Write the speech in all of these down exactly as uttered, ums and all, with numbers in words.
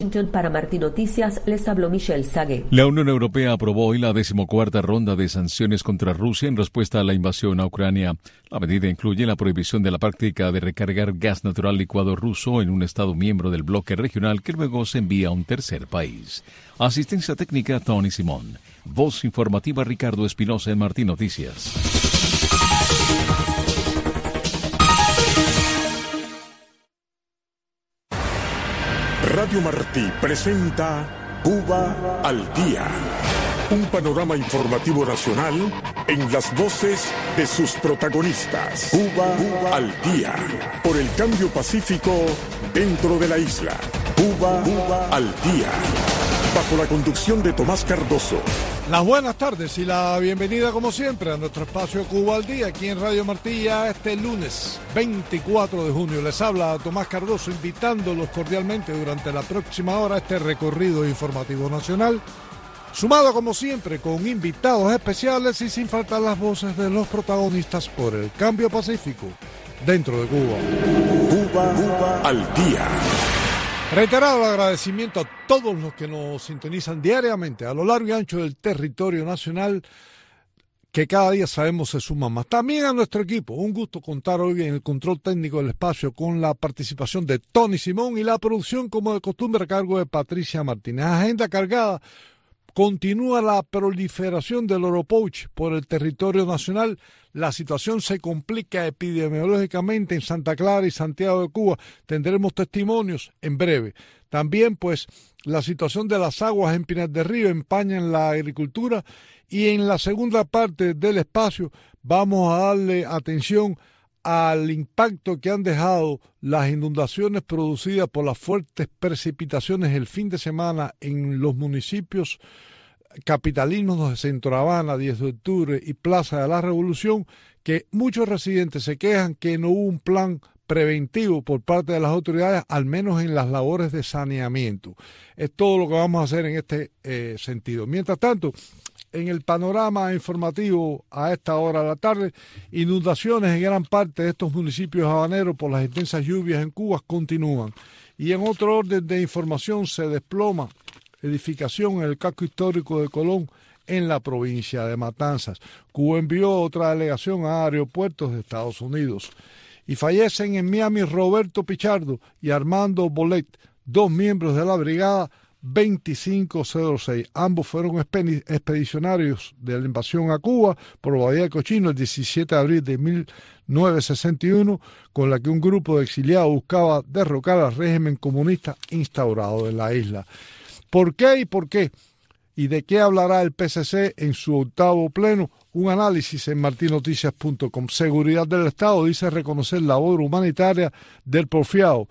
Para Martín Noticias, les habló Michelle Sagué. La Unión Europea aprobó hoy la decimocuarta ronda de sanciones contra Rusia en respuesta a la invasión a Ucrania. La medida incluye la prohibición de la práctica de recargar gas natural licuado ruso en un estado miembro del bloque regional que luego se envía a un tercer país. Asistencia técnica Tony Simón. Voz informativa Ricardo Espinosa en Martín Noticias. Radio Martí presenta Cuba al Día, un panorama informativo nacional en las voces de sus protagonistas. Cuba, Cuba al Día, por el cambio pacífico dentro de la isla. Cuba, Cuba al Día, bajo la conducción de Tomás Cardoso. Las buenas tardes y la bienvenida como siempre a nuestro espacio Cuba al Día aquí en Radio Martí este lunes veinticuatro de junio. Les habla Tomás Cardoso invitándolos cordialmente durante la próxima hora a este recorrido informativo nacional, sumado como siempre con invitados especiales y sin faltar las voces de los protagonistas por el cambio pacífico dentro de Cuba. Cuba, Cuba al Día. Reiterado el agradecimiento a todos los que nos sintonizan diariamente a lo largo y ancho del territorio nacional, que cada día sabemos se suman más. También a nuestro equipo, un gusto contar hoy en el control técnico del espacio con la participación de Tony Simón y la producción como de costumbre a cargo de Patricia Martínez. Agenda cargada. Continúa la proliferación del Oropouche por el territorio nacional. La situación se complica epidemiológicamente en Santa Clara y Santiago de Cuba. Tendremos testimonios en breve. También, pues, la situación de las aguas en Pinar del Río empañan la agricultura. Y en la segunda parte del espacio vamos a darle atención al impacto que han dejado las inundaciones producidas por las fuertes precipitaciones el fin de semana en los municipios capitalinos de Centro Habana, diez de octubre y Plaza de la Revolución, que muchos residentes se quejan que no hubo un plan preventivo por parte de las autoridades, al menos en las labores de saneamiento. Es todo lo que vamos a hacer en este eh, sentido. Mientras tanto, en el panorama informativo a esta hora de la tarde, inundaciones en gran parte de estos municipios habaneros por las intensas lluvias en Cuba continúan. Y en otro orden de información se desploma edificación en el casco histórico de Colón en la provincia de Matanzas. Cuba envió otra delegación a aeropuertos de Estados Unidos. Y fallecen en Miami Roberto Pichardo y Armando Bolet, dos miembros de la brigada veinticinco cero seis. Ambos fueron expedicionarios de la invasión a Cuba por Bahía de Cochino el diecisiete de abril de mil novecientos sesenta y uno, con la que un grupo de exiliados buscaba derrocar al régimen comunista instaurado en la isla. ¿Por qué y por qué? ¿Y de qué hablará el P C C en su octavo pleno? Un análisis en martin noticias punto com. Seguridad del Estado dice reconocer la labor humanitaria del porfiado,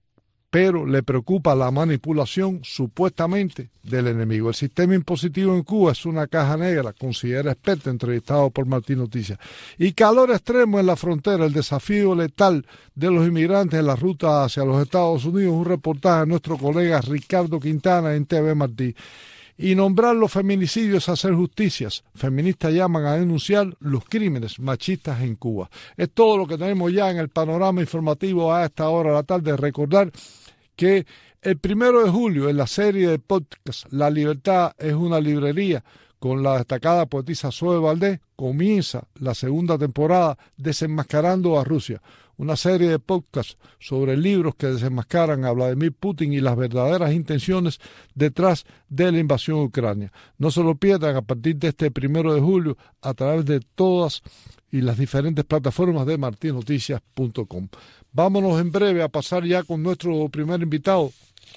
pero le preocupa la manipulación supuestamente del enemigo. El sistema impositivo en Cuba es una caja negra, considera experto entrevistado por Martín Noticias. Y calor extremo en la frontera, el desafío letal de los inmigrantes en la ruta hacia los Estados Unidos, un reportaje de nuestro colega Ricardo Quintana en T V Martí. Y nombrar los feminicidios a hacer justicias. Feministas llaman a denunciar los crímenes machistas en Cuba. Es todo lo que tenemos ya en el panorama informativo a esta hora de la tarde. Recordar que el primero de julio en la serie de podcast La Libertad es una librería con la destacada poetisa Zoe Valdés comienza la segunda temporada Desenmascarando a Rusia, una serie de podcasts sobre libros que desenmascaran a Vladimir Putin y las verdaderas intenciones detrás de la invasión a Ucrania. No se lo pierdan a partir de este primero de julio a través de todas y las diferentes plataformas de martin noticias punto com. Vámonos en breve a pasar ya con nuestro primer invitado.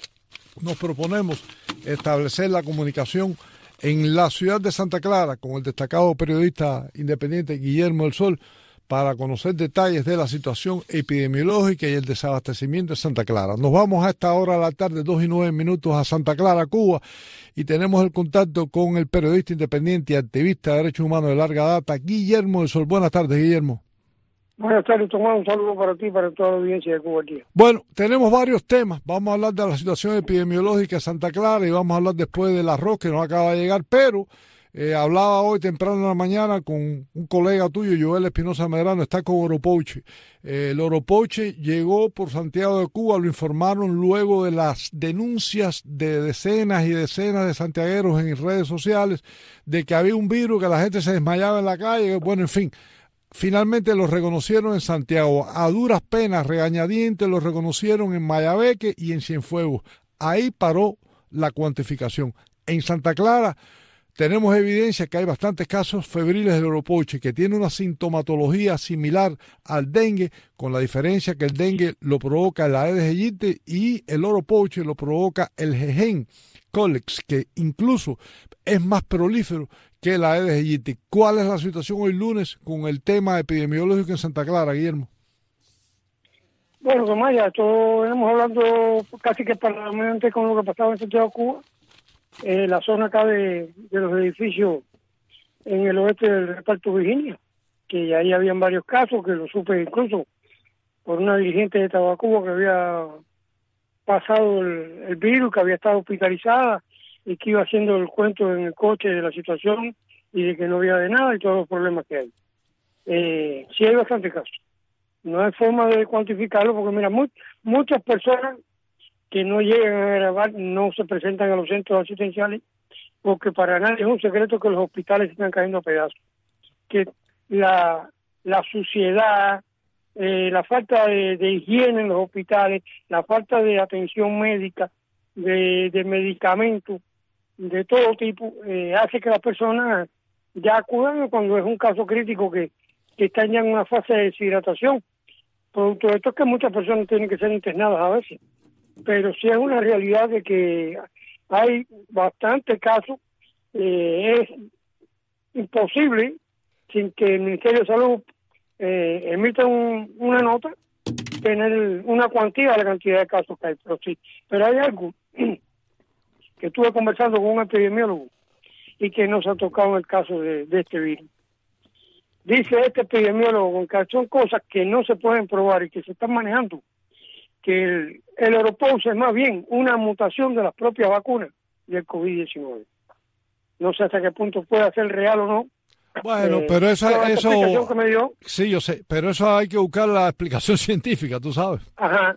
Nos proponemos establecer la comunicación en la ciudad de Santa Clara con el destacado periodista independiente Guillermo del Sol para conocer detalles de la situación epidemiológica y el desabastecimiento de Santa Clara. Nos vamos a esta hora de la tarde, dos y nueve minutos, a Santa Clara, Cuba, y tenemos el contacto con el periodista independiente y activista de derechos humanos de larga data, Guillermo del Sol. Buenas tardes, Guillermo. Buenas tardes, Tomás. Un saludo para ti y para toda la audiencia de Cuba al Día. Bueno, tenemos varios temas. Vamos a hablar de la situación epidemiológica de Santa Clara y vamos a hablar después del arroz que nos acaba de llegar, pero Eh, hablaba hoy temprano en la mañana con un colega tuyo, Joel Espinosa Medrano, está con Oropoche. Eh, el Oropoche llegó por Santiago de Cuba, lo informaron luego de las denuncias de decenas y decenas de santiagueros en redes sociales de que había un virus, que la gente se desmayaba en la calle, bueno, en fin. Finalmente lo reconocieron en Santiago, a duras penas, regañadientes, lo reconocieron en Mayabeque y en Cienfuegos. Ahí paró la cuantificación. En Santa Clara tenemos evidencia que hay bastantes casos febriles del oropoche, que tiene una sintomatología similar al dengue, con la diferencia que el dengue lo provoca el Aedes aegypti y el oropoche lo provoca el Jejen colex, que incluso es más prolífero que el Aedes aegypti. ¿Cuál es la situación hoy lunes con el tema epidemiológico en Santa Clara, Guillermo? Bueno, Tomás, ya todos hemos hablando casi que paralelamente con lo que pasaba en Santiago de Cuba, eh, la zona acá de, de los edificios en el oeste del reparto Virginia, que ahí habían varios casos, que lo supe incluso por una dirigente de Tabacuba que había pasado el, el virus, que había estado hospitalizada y que iba haciendo el cuento en el coche de la situación y de que no había de nada y todos los problemas que hay. Eh, sí hay bastantes casos. No hay forma de cuantificarlo porque, mira, muy, muchas personas que no llegan a grabar no se presentan a los centros asistenciales porque para nadie es un secreto que los hospitales están cayendo a pedazos. Que la, la suciedad, eh, la falta de, de higiene en los hospitales, la falta de atención médica, de, de medicamentos, de todo tipo, eh, hace que las personas ya acudan cuando es un caso crítico que, que están ya en una fase de deshidratación. Producto de esto es que muchas personas tienen que ser internadas a veces, pero sí es una realidad de que hay bastantes casos. Eh, es imposible sin que el Ministerio de Salud eh, emita un, una nota tener una cuantía de la cantidad de casos que hay, pero sí, pero hay algo que estuve conversando con un epidemiólogo y que no se ha tocado en el caso de, de este virus. Dice este epidemiólogo que son cosas que no se pueden probar y que se están manejando, que el, el Oropoche es más bien una mutación de las propias vacunas del COVID diecinueve. No sé hasta qué punto puede ser real o no. Bueno, eh, pero eso, eso que me dio, sí, yo sé, pero eso hay que buscar la explicación científica, tú sabes. Ajá.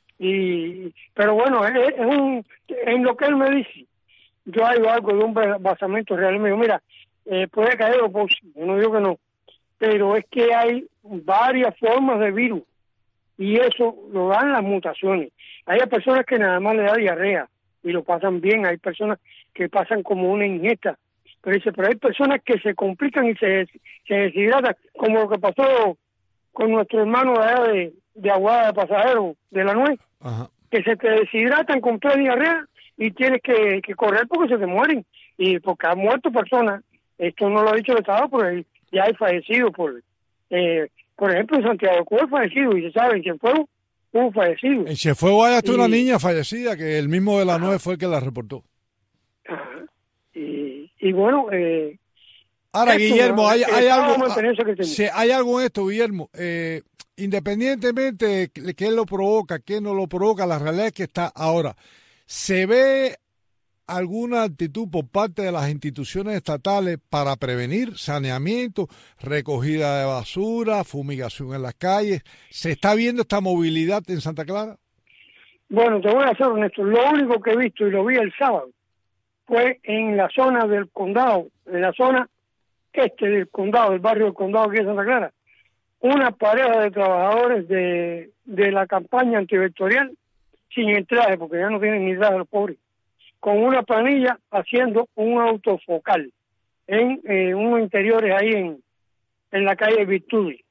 Y, pero bueno, es, es un, en lo que él me dice, yo hay algo de un basamento real. Me digo, mira, eh, puede caer Oropoche, yo no digo que no, pero es que hay varias formas de virus y eso lo dan las mutaciones. Hay personas que nada más le da diarrea y lo pasan bien, hay personas que pasan como una ingesta, pero dice, pero hay personas que se complican y se, se deshidratan, como lo que pasó con nuestro hermano de allá de, de Aguada de Pasajero, de la Nuez. Ajá. Que se te deshidratan con toda diarrea y tienes que, que correr porque se te mueren, y porque han muerto personas. Esto no lo ha dicho el Estado, pero ya hay fallecidos por, eh, por ejemplo, en Santiago de Cuba hay fallecidos, y se sabe, en Cienfuegos hubo fallecidos. En Cienfuegos hay hasta y, una niña fallecida, que el mismo de la Nueve fue el que la reportó. Ajá. Y, y bueno, eh, ahora, esto, Guillermo, hay, hay algo, que sí, hay algo en esto, Guillermo, eh, independientemente de qué lo provoca, qué no lo provoca, la realidad es que está ahora. ¿Se ve alguna actitud por parte de las instituciones estatales para prevenir saneamiento, recogida de basura, fumigación en las calles? ¿Se está viendo esta movilidad en Santa Clara? Bueno, te voy a ser honesto. Lo único que he visto, y lo vi el sábado, fue en la zona del condado, en la zona este del condado, del barrio del condado aquí de Santa Clara, una pareja de trabajadores de, de la campaña antivectorial sin el traje, porque ya no tienen ni traje los pobres, con una planilla haciendo un autofocal en eh, unos interiores ahí en, en la calle Virtudes.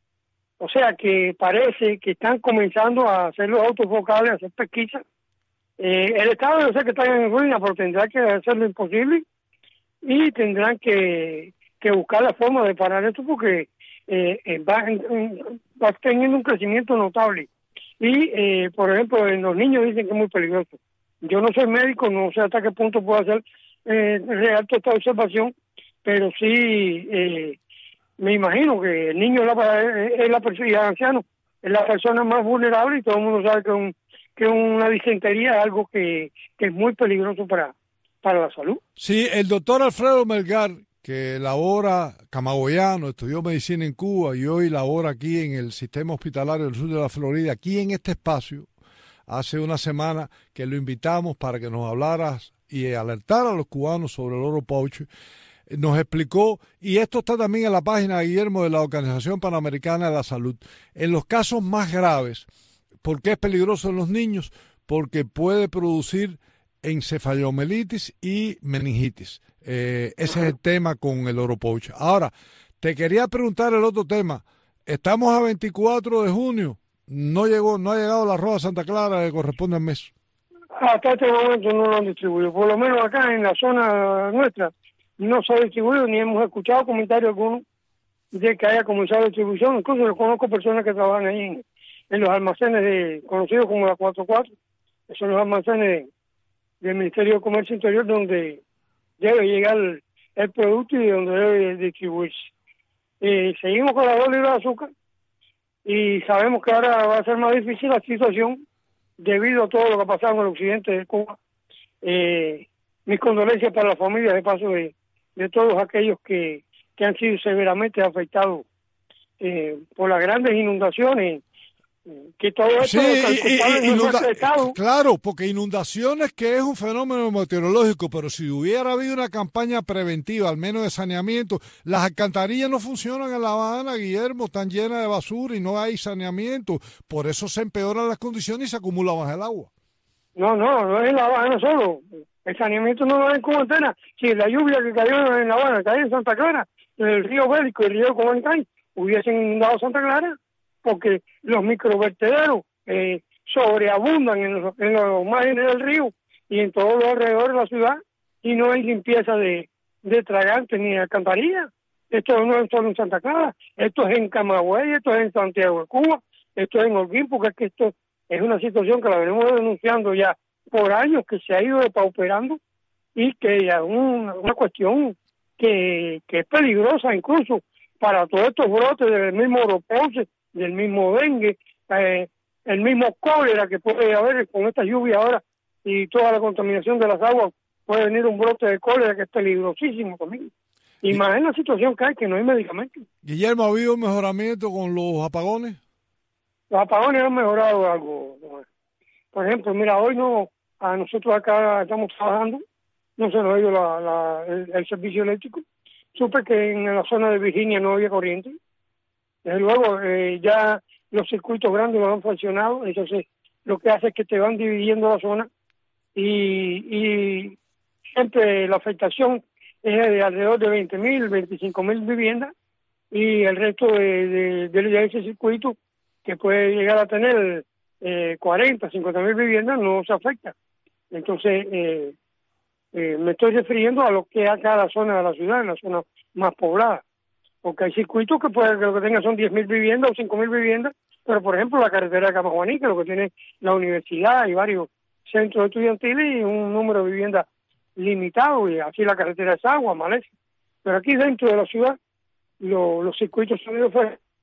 O sea que parece que están comenzando a hacer los autofocales, a hacer pesquisas. Eh, el Estado yo sé que está en ruina, pero tendrá que hacer lo imposible y tendrán que, que buscar la forma de parar esto porque eh, va, va teniendo un crecimiento notable. Y, eh, por ejemplo, en los niños dicen que es muy peligroso. Yo no soy médico, no sé hasta qué punto puedo hacer eh, real toda esta observación, pero sí eh, me imagino que el niño es la, es la persona, y el anciano es la persona más vulnerable, y todo el mundo sabe que, un, que una disentería es algo que, que es muy peligroso para, para la salud. Sí, el doctor Alfredo Melgar, que labora camagüeyano, estudió medicina en Cuba y hoy labora aquí en el sistema hospitalario del sur de la Florida, aquí en este espacio, hace una semana que lo invitamos para que nos hablaras y alertara a los cubanos sobre el oropoche. Nos explicó, y esto está también en la página, Guillermo, de la Organización Panamericana de la Salud, en los casos más graves, ¿por qué es peligroso en los niños? Porque puede producir encefalomielitis y meningitis. Eh, ese es el tema con el oropoche. Ahora, te quería preguntar el otro tema. Estamos a veinticuatro de junio, no llegó, no ha llegado la arroz a Santa Clara que corresponde al mes. Hasta este momento no lo han distribuido, por lo menos acá en la zona nuestra no se ha distribuido, ni hemos escuchado comentarios alguno de que haya comenzado la distribución. Incluso yo conozco personas que trabajan ahí en, en los almacenes de, conocidos como la cuatro cuatro, que son los almacenes del Ministerio de Comercio Interior, donde debe llegar el, el producto y donde debe distribuirse. Eh, seguimos con la dos libras de azúcar y sabemos que ahora va a ser más difícil la situación debido a todo lo que ha pasado en el occidente de Cuba. Eh, mis condolencias para las familias, de paso, de, de todos aquellos que, que han sido severamente afectados eh, por las grandes inundaciones, que todo esto sí, y, y, no inunda se claro, porque inundaciones que es un fenómeno meteorológico, pero si hubiera habido una campaña preventiva, al menos de saneamiento, las alcantarillas no funcionan en La Habana, Guillermo, están llenas de basura y no hay saneamiento, por eso se empeoran las condiciones y se acumula más el agua. No, no, no es en La Habana solo, el saneamiento no lo es en Cuba entera. Si la lluvia que cayó en La Habana cayó en Santa Clara, el río Bélico y el río Comancay hubiesen inundado Santa Clara, porque los microvertederos eh, sobreabundan en los, en los márgenes del río y en todos los alrededores de la ciudad, y no hay limpieza de, de tragantes ni de alcantarillas. Esto no es solo en Santa Clara, esto es en Camagüey, esto es en Santiago de Cuba, esto es en Holguín, porque es que esto es una situación que la venimos denunciando ya por años, que se ha ido depauperando y que es un, una cuestión que, que es peligrosa incluso para todos estos brotes del mismo oropoche, del mismo dengue, eh, el mismo cólera que puede haber con esta lluvia ahora y toda la contaminación de las aguas. Puede venir un brote de cólera que es peligrosísimo también. Y más en la situación que hay, que no hay medicamentos. Guillermo, ¿ha habido un mejoramiento con los apagones? Los apagones han mejorado algo. Por ejemplo, mira, hoy no, a nosotros acá estamos trabajando, no se nos ha ido la, la, el, el servicio eléctrico. Supe que en la zona de Virginia no había corriente. Desde luego, eh, ya los circuitos grandes no han funcionado, entonces lo que hace es que te van dividiendo la zona y, y siempre la afectación es de alrededor de veinte mil, veinticinco mil viviendas, y el resto de, de, de, de ese circuito, que puede llegar a tener eh, cuarenta, cincuenta mil viviendas, no se afecta. Entonces, eh, eh, me estoy refiriendo a lo que es acá la zona de la ciudad, en la zona más poblada. Porque hay circuitos que puede que lo que tenga son diez mil viviendas o cinco mil viviendas, pero por ejemplo la carretera de Camajuaní, que lo que tiene la universidad y varios centros estudiantiles y un número de viviendas limitado, y así la carretera de Sagua, Maleza. Pero aquí dentro de la ciudad lo, los circuitos sonidos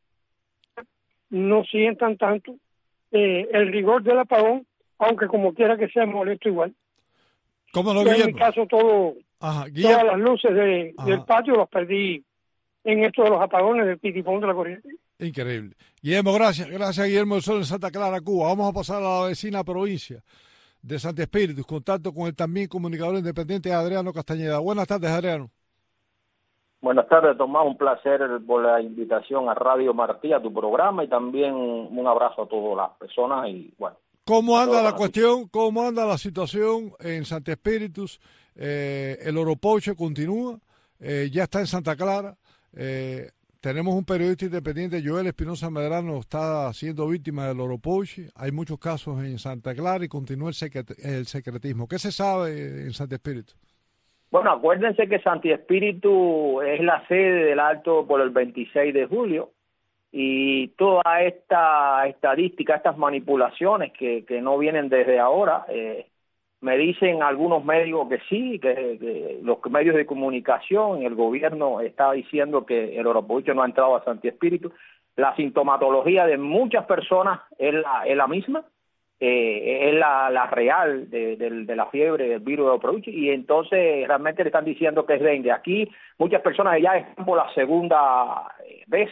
no sientan tanto eh, el rigor del apagón, aunque como quiera que sea molesto igual. ¿Cómo no, en mi caso todo, Ajá, todas las luces de, del patio las perdí en esto de los apagones del pitipón de la corriente. Increíble. Guillermo, gracias. Gracias, Guillermo del Sol en Santa Clara, Cuba. Vamos a pasar a la vecina provincia de Santi Espíritu. Contacto con el también comunicador independiente Adriano Castañeda. Buenas tardes, Adriano. Buenas tardes, Tomás. Un placer por la invitación a Radio Martí, a tu programa, y también un abrazo a todas las personas. Y bueno, ¿Cómo anda la cuestión? ¿Cómo anda la situación en Santi Espíritu? Eh, el oropoche continúa. Eh, ya está en Santa Clara. Eh, tenemos un periodista independiente, Joel Espinosa Medrano, está siendo víctima del oropoche. Hay muchos casos en Santa Clara y continúa el, secret el secretismo. ¿Qué se sabe en Santi Espíritu? Bueno, acuérdense que Santi Espíritu es la sede del acto por el veintiséis de julio, y toda esta estadística, estas manipulaciones que, que no vienen desde ahora, eh, me dicen algunos medios que sí, que, que los medios de comunicación, el gobierno está diciendo que el oropoche no ha entrado a Santi Espíritu. La sintomatología de muchas personas es la, es la misma, eh, es la, la real de, de, de la fiebre del virus de Provici, y entonces realmente le están diciendo que es dengue. Aquí muchas personas ya están por la segunda vez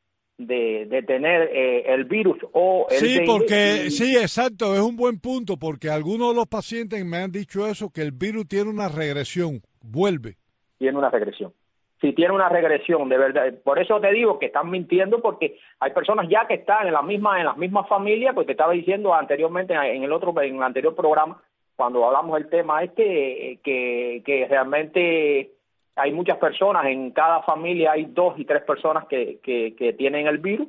de, de tener eh, el virus o el Sí, dengue. porque, y... sí, exacto, es un buen punto, porque algunos de los pacientes me han dicho eso, que el virus tiene una regresión, vuelve. Tiene una regresión. Sí, tiene una regresión, de verdad. Por eso te digo que están mintiendo, porque hay personas ya que están en la misma en las mismas familias, porque te estaba diciendo anteriormente en el otro en el anterior programa, cuando hablamos del tema este, que, que realmente hay muchas personas, en cada familia hay dos y tres personas que, que, que tienen el virus,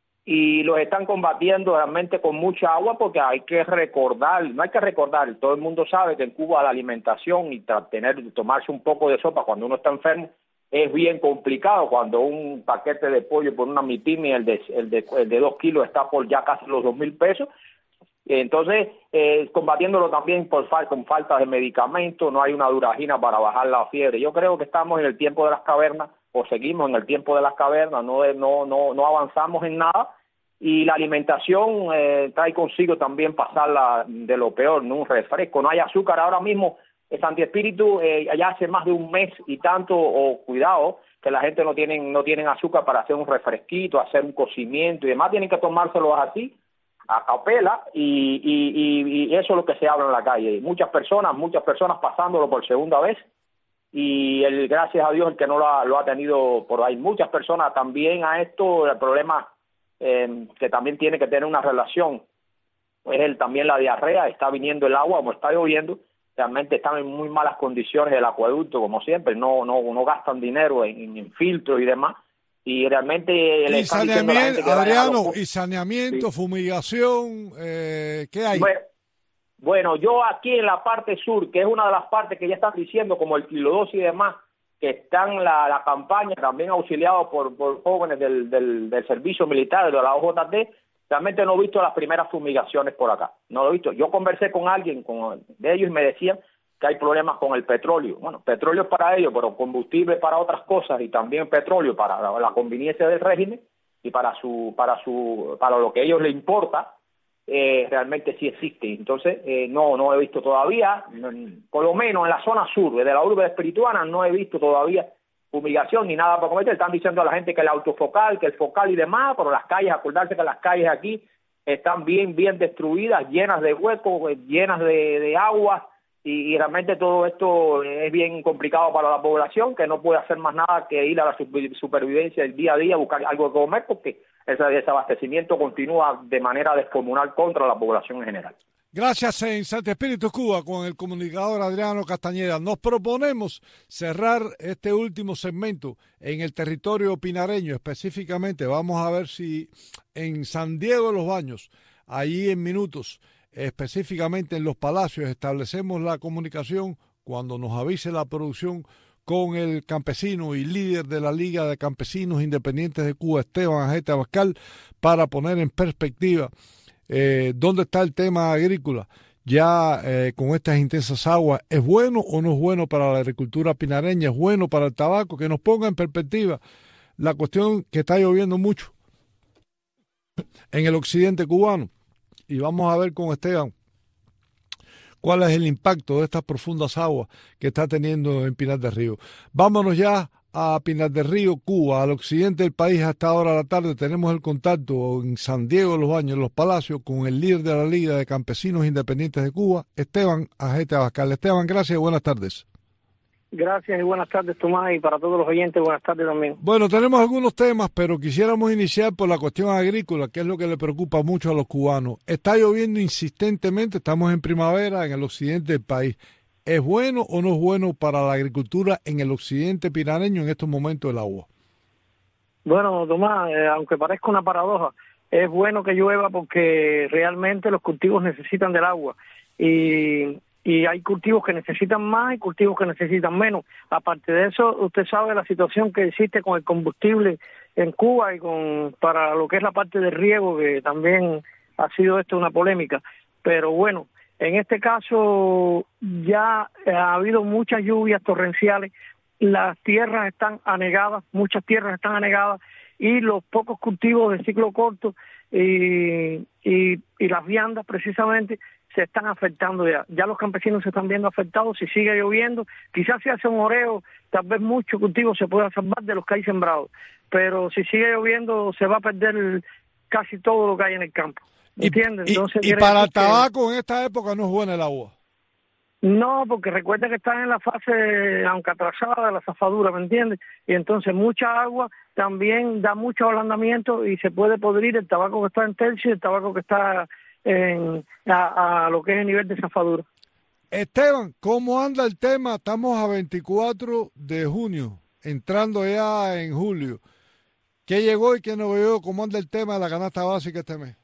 y los están combatiendo realmente con mucha agua, porque hay que recordar, no hay que recordar, todo el mundo sabe que en Cuba la alimentación y tener tomarse un poco de sopa cuando uno está enfermo es bien complicado. Cuando un paquete de pollo por una mitimi, el de, el de, el de dos kilos está por ya casi los dos mil pesos. Entonces, eh, combatiéndolo también por fal con falta de medicamentos, no hay una duragina para bajar la fiebre. Yo creo que estamos en el tiempo de las cavernas, o seguimos en el tiempo de las cavernas, no, no, no, no avanzamos en nada, y la alimentación eh, trae consigo también pasarla de lo peor, no un refresco, no hay azúcar ahora mismo. Santi Espíritu, eh, ya hace más de un mes y tanto, o oh, cuidado, que la gente no tienen no tienen azúcar para hacer un refresquito, hacer un cocimiento y demás, tienen que tomárselos así, a capela, y, y, y, y eso es lo que se habla en la calle. Muchas personas, muchas personas pasándolo por segunda vez, y el, gracias a Dios el que no lo ha, lo ha tenido por ahí. Muchas personas también a esto, el problema eh, que también tiene que tener una relación, es el, también la diarrea, está viniendo el agua, como está lloviendo, realmente están en muy malas condiciones el acueducto, como siempre, no no no gastan dinero en, en filtros y demás, y realmente le y están diciendo a la gente que Adriano, los... y saneamiento, sí. Fumigación, eh, ¿qué hay? Bueno, bueno, yo aquí en la parte sur, que es una de las partes que ya están diciendo, como el kilo dos y demás, que están la, la campaña, también auxiliado por, por jóvenes del, del, del servicio militar, de la O J T, realmente no he visto las primeras fumigaciones por acá, no lo he visto. Yo conversé con alguien con, de ellos y me decían que hay problemas con el petróleo. Bueno, petróleo es para ellos, pero combustible para otras cosas, y también petróleo para la, la conveniencia del régimen y para su para su para lo que a ellos les importa, eh, realmente sí existe. Entonces, eh, no no he visto todavía, no, por lo menos en la zona sur, de la urbe espirituana, no he visto todavía fumigación ni nada para cometer. Están diciendo a la gente que el autofocal, que el focal y demás, pero las calles, acordarse que las calles aquí están bien, bien destruidas, llenas de huecos, llenas de, de agua, y, y realmente todo esto es bien complicado para la población, que no puede hacer más nada que ir a la supervivencia del día a día, buscar algo que comer, porque ese desabastecimiento continúa de manera descomunal contra la población en general. Gracias, en Santi Espíritu Cuba, con el comunicador Adriano Castañeda. Nos proponemos cerrar este último segmento en el territorio pinareño. Específicamente, vamos a ver si en San Diego de los Baños, allí en minutos, específicamente en Los Palacios, establecemos la comunicación cuando nos avise la producción con el campesino y líder de la Liga de Campesinos Independientes de Cuba, Esteban Ajete Abascal, para poner en perspectiva Eh, ¿dónde está el tema agrícola? Ya eh, con estas intensas aguas, ¿es bueno o no es bueno para la agricultura pinareña? ¿Es bueno para el tabaco? Que nos ponga en perspectiva la cuestión que está lloviendo mucho en el occidente cubano. Y vamos a ver con Esteban cuál es el impacto de estas profundas aguas que está teniendo en Pinar del Río. Vámonos ya a Pinar del Río, Cuba, al occidente del país. Hasta ahora de la tarde tenemos el contacto en San Diego de los Baños, en Los Palacios, con el líder de la Liga de Campesinos Independientes de Cuba, Esteban Ajete Abascal. Esteban, gracias y buenas tardes. Gracias y buenas tardes, Tomás, y para todos los oyentes, buenas tardes también. Bueno, tenemos algunos temas, pero quisiéramos iniciar por la cuestión agrícola, que es lo que le preocupa mucho a los cubanos. Está lloviendo insistentemente, estamos en primavera en el occidente del país. ¿Es bueno o no es bueno para la agricultura en el occidente pinareño en estos momentos el agua? Bueno, Tomás, eh, aunque parezca una paradoja, es bueno que llueva porque realmente los cultivos necesitan del agua. Y, y hay cultivos que necesitan más y cultivos que necesitan menos. Aparte de eso, usted sabe la situación que existe con el combustible en Cuba y con para lo que es la parte del riego, que también ha sido esto una polémica. Pero bueno, en este caso ya ha habido muchas lluvias torrenciales, las tierras están anegadas, muchas tierras están anegadas, y los pocos cultivos de ciclo corto y, y, y las viandas precisamente se están afectando ya. Ya los campesinos se están viendo afectados. Si sigue lloviendo, quizás si hace un oreo, tal vez mucho cultivo se pueda salvar de los que hay sembrados, pero si sigue lloviendo se va a perder casi todo lo que hay en el campo. ¿Entiendes? Entonces, y, y para el tabaco que... en esta época no es buena el agua. No, porque recuerda que están en la fase, aunque atrasada, de la zafadura, ¿me entiendes? Y entonces mucha agua también da mucho ablandamiento y se puede podrir el tabaco que está en tercio y el tabaco que está en, a, a lo que es el nivel de zafadura. Esteban, ¿cómo anda el tema? Estamos a veinticuatro de junio, entrando ya en julio. ¿Qué llegó y qué no llegó? ¿Cómo anda el tema de la canasta básica este mes?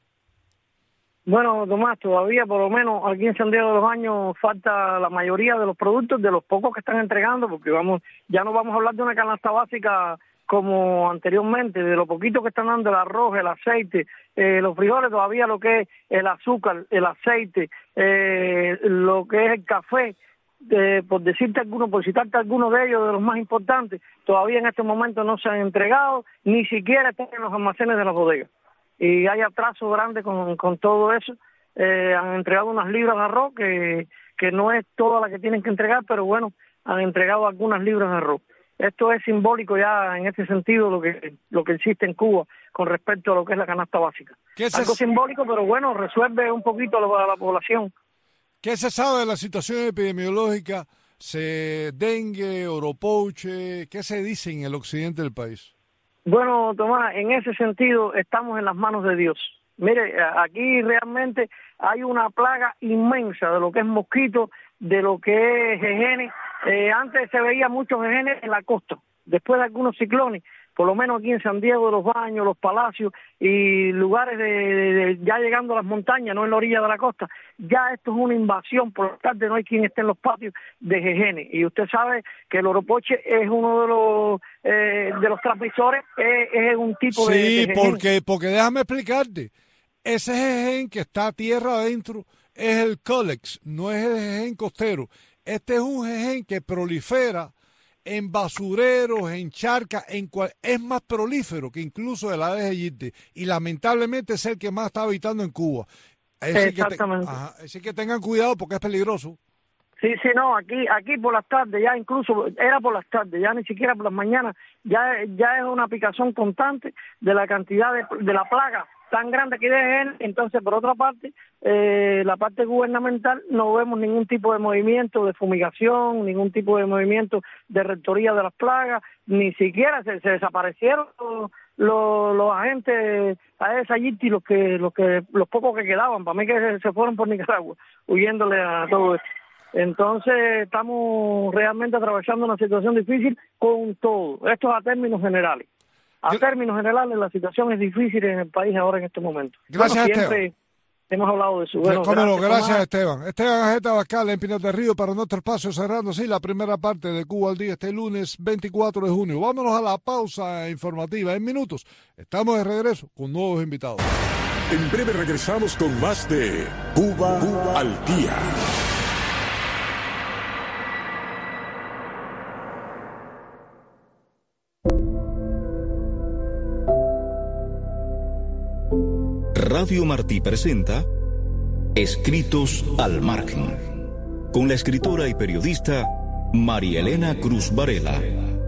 Bueno, Tomás, todavía por lo menos aquí en San Diego de los Baños falta la mayoría de los productos, de los pocos que están entregando, porque vamos, ya no vamos a hablar de una canasta básica como anteriormente, de lo poquito que están dando el arroz, el aceite, eh, los frijoles, todavía lo que es el azúcar, el aceite, eh, lo que es el café, eh, por decirte alguno, por citarte algunos de ellos, de los más importantes, todavía en este momento no se han entregado, ni siquiera están en los almacenes de las bodegas. Y hay atraso grande con, con todo eso. Eh, han entregado unas libras de arroz que, que no es toda la que tienen que entregar, pero bueno, han entregado algunas libras de arroz. Esto es simbólico ya en ese sentido lo que lo que existe en Cuba con respecto a lo que es la canasta básica. Algo es... simbólico, pero bueno, resuelve un poquito a la, a la población. ¿Qué se sabe de la situación epidemiológica? ¿Se dengue, oropouche? ¿Qué se dice en el occidente del país? Bueno, Tomás, en ese sentido estamos en las manos de Dios. Mire, aquí realmente hay una plaga inmensa de lo que es mosquito, de lo que es jejenes. Eh, antes se veía muchos jejenes en la costa, después de algunos ciclones, por lo menos aquí en San Diego de los Baños, Los Palacios y lugares de, de, de ya llegando a las montañas, no en la orilla de la costa, ya esto es una invasión, por la tarde no hay quien esté en los patios de jejenes. Y usted sabe que el oropoche es uno de los eh, de los transmisores, es, es un tipo sí, de, de Sí, porque, porque déjame explicarte, ese jejen que está a tierra adentro es el cólex, no es el jejen costero. Este es un jejen que prolifera en basureros, en charcas, en cual, es más prolífero que incluso el Aedes aegypti y lamentablemente es el que más está habitando en Cuba. Así Exactamente. Que te, ajá, así que tengan cuidado porque es peligroso. Sí, sí, no, aquí aquí por las tardes, ya incluso era por las tardes, ya ni siquiera por las mañanas, ya ya es una picazón constante de la cantidad de, de la plaga tan grande que dejen. Entonces, por otra parte, eh, la parte gubernamental no vemos ningún tipo de movimiento de fumigación, ningún tipo de movimiento de rectoría de las plagas, ni siquiera se, se desaparecieron los, los, los agentes Aedes aegypti, los que los que los pocos que quedaban, para mí que se, se fueron por Nicaragua, huyéndole a todo esto. Entonces estamos realmente atravesando una situación difícil con todo. Esto es a términos generales. A Yo... términos generales la situación es difícil en el país ahora en este momento. Gracias, bueno, siempre Esteban. Hemos hablado de eso. Bueno, Cómo gracias, no, gracias Tomás. Esteban. Esteban Ajeta Bascal en Pinar del Río para nuestro espacio, cerrando así la primera parte de Cuba al Día este lunes veinticuatro de junio. Vámonos a la pausa informativa. En minutos estamos de regreso con nuevos invitados. En breve regresamos con más de Cuba, Cuba al Día. Radio Martí presenta Escritos al Margen, con la escritora y periodista María Elena Cruz Varela.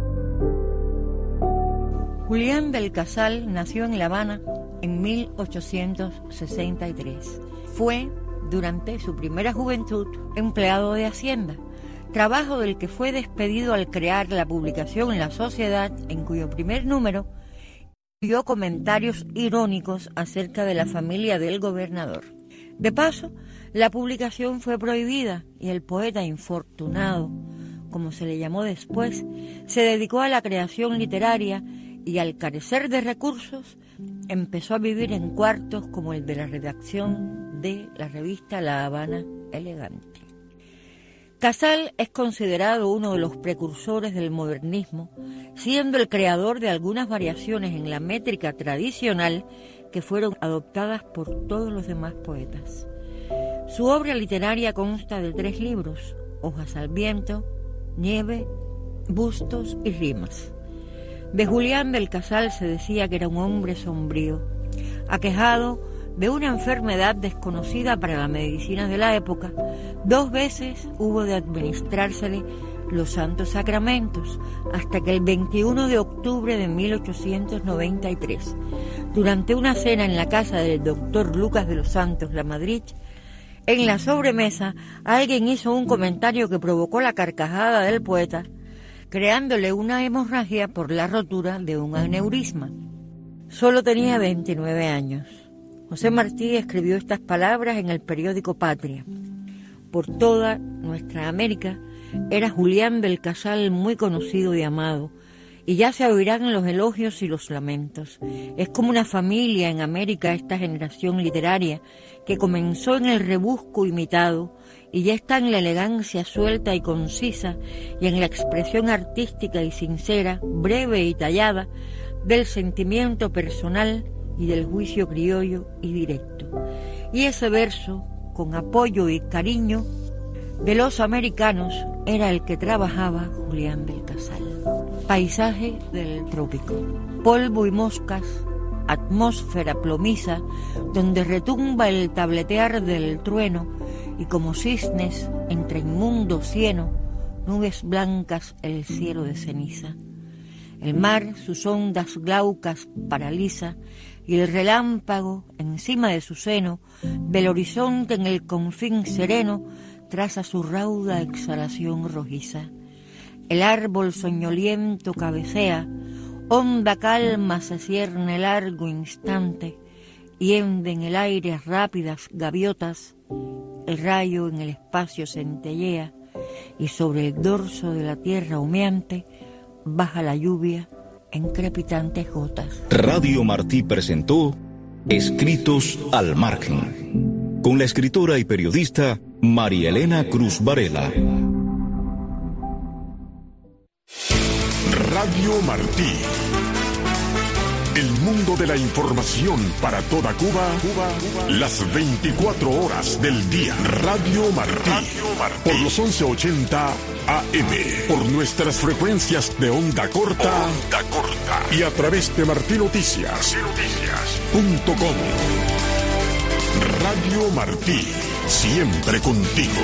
Julián del Casal nació en La Habana en mil ochocientos sesenta y tres. Fue, durante su primera juventud, empleado de Hacienda, trabajo del que fue despedido al crear la publicación La Sociedad, en cuyo primer número dio comentarios irónicos acerca de la familia del gobernador. De paso, la publicación fue prohibida y el poeta infortunado, como se le llamó después, se dedicó a la creación literaria y al carecer de recursos, empezó a vivir en cuartos como el de la redacción de la revista La Habana Elegante. Casal es considerado uno de los precursores del modernismo, siendo el creador de algunas variaciones en la métrica tradicional que fueron adoptadas por todos los demás poetas. Su obra literaria consta de tres libros: Hojas al viento, Nieve, Bustos y Rimas. De Julián del Casal se decía que era un hombre sombrío, Aquejado de una enfermedad desconocida para la medicina de la época, dos veces hubo de administrársele los santos sacramentos, hasta que el veintiuno de octubre de mil ochocientos noventa y tres, durante una cena en la casa del doctor Lucas de los Santos Lamadrid, en la sobremesa alguien hizo un comentario que provocó la carcajada del poeta, creándole una hemorragia por la rotura de un aneurisma. Solo tenía veintinueve años. José Martí escribió estas palabras en el periódico Patria. Por toda nuestra América era Julián del Casal muy conocido y amado, y ya se oirán los elogios y los lamentos. Es como una familia en América esta generación literaria que comenzó en el rebusco imitado y ya está en la elegancia suelta y concisa y en la expresión artística y sincera, breve y tallada, del sentimiento personal y del juicio criollo y directo. Y ese verso, con apoyo y cariño de los americanos, era el que trabajaba Julián del Casal. Paisaje del trópico, polvo y moscas, atmósfera plomiza, donde retumba el tabletear del trueno, y como cisnes entre inmundo cieno, nubes blancas el cielo de ceniza. El mar sus ondas glaucas paraliza, y el relámpago encima de su seno, del horizonte en el confín sereno, traza su rauda exhalación rojiza. El árbol soñoliento cabecea, honda calma se cierne largo instante, hiende en el aire rápidas gaviotas, el rayo en el espacio centellea, y sobre el dorso de la tierra humeante baja la lluvia en crepitantes gotas. Radio Martí presentó Escritos al Margen, con la escritora y periodista María Elena Cruz Varela. Radio Martí. El mundo de la información para toda Cuba, Cuba, Cuba, las veinticuatro horas del día. Radio Martí. Radio Martí. Por los once ochenta A M. Por nuestras frecuencias de onda corta. Onda corta. Y a través de Martí Noticias. Noticias. Punto com. Radio Martí. Siempre contigo.